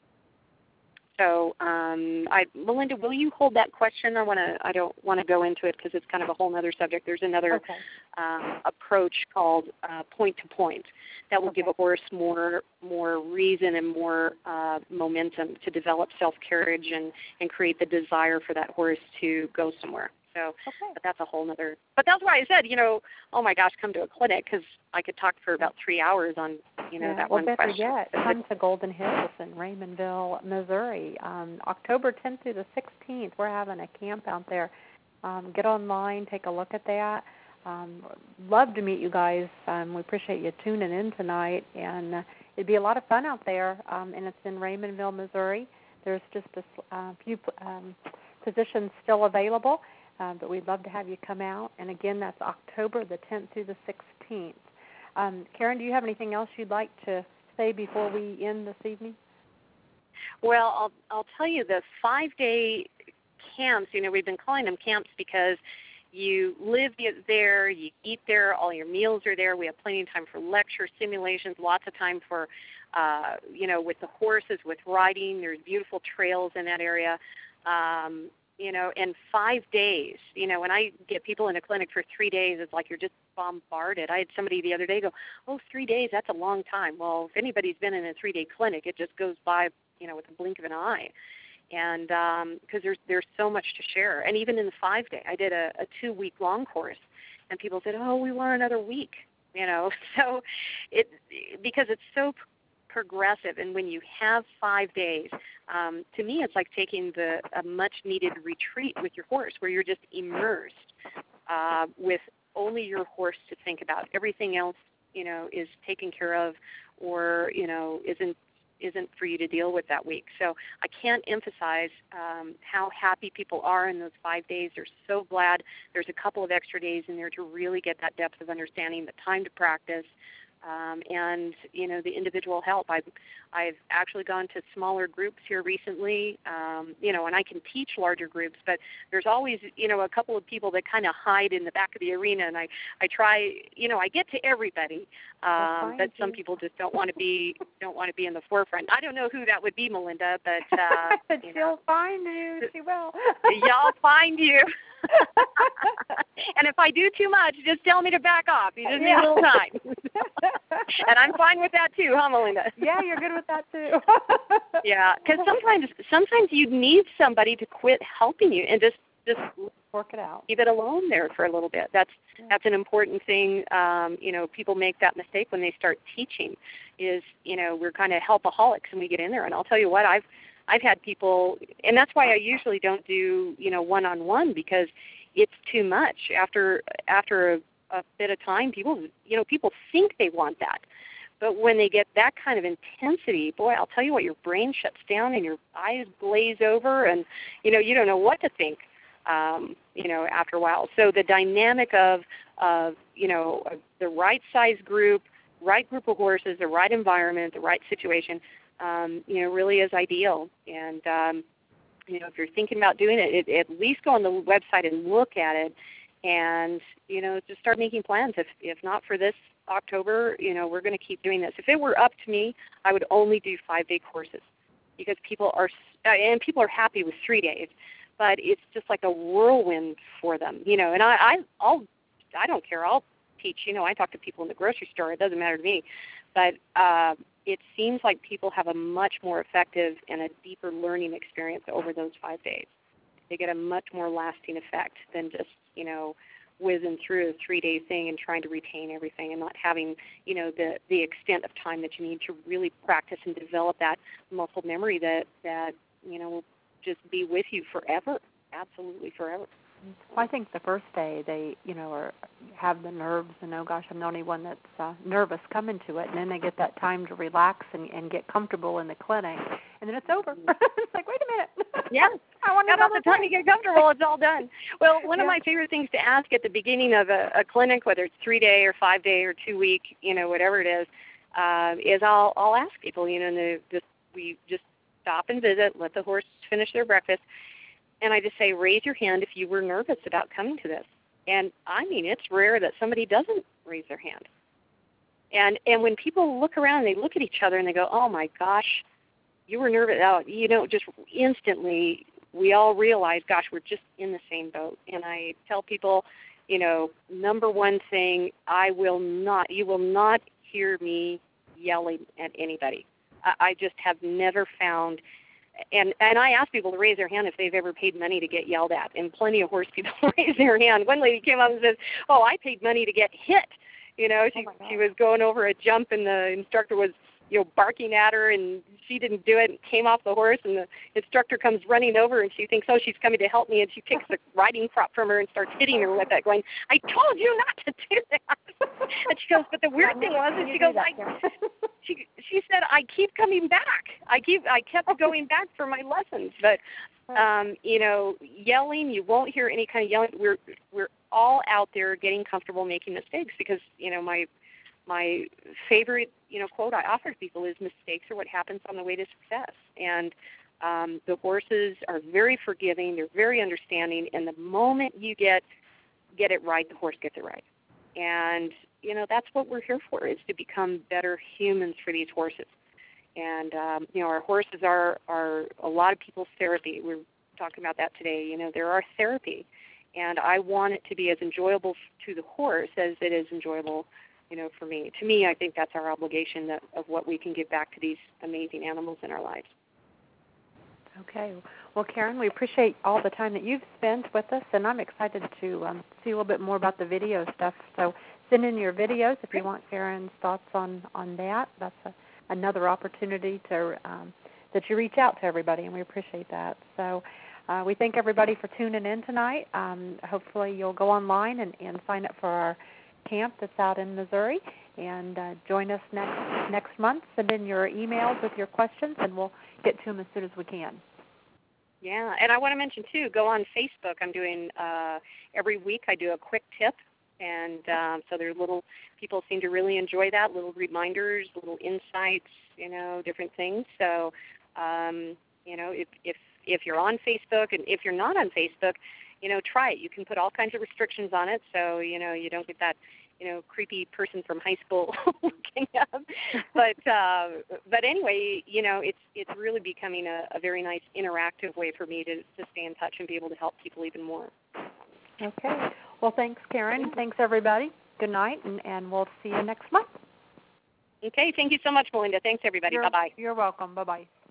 So, Melinda, will you hold that question? I don't want to go into it because it's kind of a whole other subject. There's another approach called point to point that will give a horse more reason and more momentum to develop self-carriage and create the desire for that horse to go somewhere. So, but that's a whole other. But that's why I said, you know, oh my gosh, come to a clinic because I could talk for about 3 hours on, you know, that one question. Well, better yet, come to Golden Hills in Raymondville, Missouri, October 10th through the 16th. We're having a camp out there. Get online, take a look at that. Love to meet you guys. We appreciate you tuning in tonight, and it'd be a lot of fun out there. And it's in Raymondville, Missouri. There's just a few positions still available. But we'd love to have you come out. And, again, that's October the 10th through the 16th. Karen, do you have anything else you'd like to say before we end this evening? Well, I'll tell you the 5-day camps, you know, we've been calling them camps because you live there, you eat there, all your meals are there. We have plenty of time for lecture, simulations, lots of time for, you know, with the horses, with riding. There's beautiful trails in that area. You know, in 5 days, you know, when I get people in a clinic for 3 days, it's like you're just bombarded. I had somebody the other day go, 3 days, that's a long time. Well, if anybody's been in a 3-day clinic, it just goes by, you know, with the blink of an eye. And because there's so much to share. And even in the 5-day, I did a 2-week-long course, and people said, we want another week, you know. So because it's so progressive, and when you have 5 days, to me it's like taking a much-needed retreat with your horse where you're just immersed with only your horse to think about. Everything else, you know, is taken care of or, you know, isn't for you to deal with that week. So I can't emphasize how happy people are in those 5 days. They're so glad there's a couple of extra days in there to really get that depth of understanding, the time to practice, and the individual help. I've actually gone to smaller groups here recently, and I can teach larger groups, but there's always a couple of people that kind of hide in the back of the arena, and I try, I get to everybody, but some people just don't want to be in the forefront. I don't know who that would be, Melinda, but but she'll find you. She will. Y'all find you. And if I do too much, just tell me to back off. You just need a little time. And I'm fine with that too, huh, Melinda? Yeah, you're good with that too. Yeah, because sometimes you need somebody to quit helping you and just work it out. Leave it alone there for a little bit. That's an important thing. People make that mistake when they start teaching. Is we're kind of helpaholics and we get in there. And I'll tell you what, I've had people, and that's why I usually don't do one-on-one, because it's too much. After a bit of time, people think they want that. But when they get that kind of intensity, boy, I'll tell you what, your brain shuts down and your eyes glaze over, and you don't know what to think. After a while. So the dynamic of the right size group, right group of horses, the right environment, the right situation, really is ideal. And if you're thinking about doing it, at least go on the website and look at it, and just start making plans. If not for this October, we're going to keep doing this. If it were up to me, I would only do 5-day courses, because people are happy with 3 days. But it's just like a whirlwind for them, And I don't care. I'll teach. I talk to people in the grocery store. It doesn't matter to me. But it seems like people have a much more effective and a deeper learning experience over those 5 days. They get a much more lasting effect than just whizzing through a 3-day thing and trying to retain everything and not having the extent of time that you need to really practice and develop that muscle memory that will just be with you forever, absolutely forever. Well, I think the first day they, have the nerves and, oh gosh, I'm the only one that's nervous coming to it, and then they get that time to relax and get comfortable in the clinic, and then it's over. It's like, wait a minute. Yeah. I want about the time you get comfortable, it's all done. Well, one of my favorite things to ask at the beginning of a clinic, whether it's 3-day or 5-day or 2-week, whatever it is I'll ask people, and we just stop and visit, let the horse finish their breakfast, and I just say, raise your hand if you were nervous about coming to this. And I mean, it's rare that somebody doesn't raise their hand. And when people look around and they look at each other and they go, oh my gosh, you were nervous, just instantly we all realize, gosh, we're just in the same boat. And I tell people, number one thing, you will not hear me yelling at anybody. I just have never found, and I ask people to raise their hand if they've ever paid money to get yelled at, and plenty of horse people raise their hand. One lady came up and says, oh, I paid money to get hit. She was going over a jump, and the instructor was barking at her, and she didn't do it and came off the horse, and the instructor comes running over, and she thinks, oh, she's coming to help me, and she takes the riding crop from her and starts hitting her with it, going, I told you not to do that. And she goes, but the weird thing was, and she goes, she said, I keep coming back. I kept going back for my lessons, but yelling, you won't hear any kind of yelling. We're all out there getting comfortable making mistakes, because my favorite quote I offer to people is, mistakes are what happens on the way to success. And the horses are very forgiving, they're very understanding, and the moment you get it right, the horse gets it right. And that's what we're here for, is to become better humans for these horses. And our horses are a lot of people's therapy. We're talking about that today. They're our therapy, and I want it to be as enjoyable to the horse as it is enjoyable for me. To me, I think that's our obligation of what we can give back to these amazing animals in our lives. Okay. Well, Karen, we appreciate all the time that you've spent with us, and I'm excited to see a little bit more about the video stuff. So send in your videos if you want Karen's thoughts on that. That's another opportunity to that you reach out to everybody, and we appreciate that. So we thank everybody for tuning in tonight. Hopefully you'll go online and sign up for our camp that's out in Missouri, and join us next month. Send in your emails with your questions, and we'll get to them as soon as we can. Yeah, and I want to mention, too, go on Facebook. I'm doing, every week I do a quick tip And so there's people seem to really enjoy that, little reminders, little insights, different things. So, if you're on Facebook, and if you're not on Facebook, try it. You can put all kinds of restrictions on it, so you don't get that creepy person from high school looking up. But anyway, it's really becoming a very nice interactive way for me to stay in touch and be able to help people even more. Okay. Well, thanks, Karen. Thanks, everybody. Good night, and we'll see you next month. Okay. Thank you so much, Melinda. Thanks, everybody. Bye-bye. You're welcome. Bye-bye.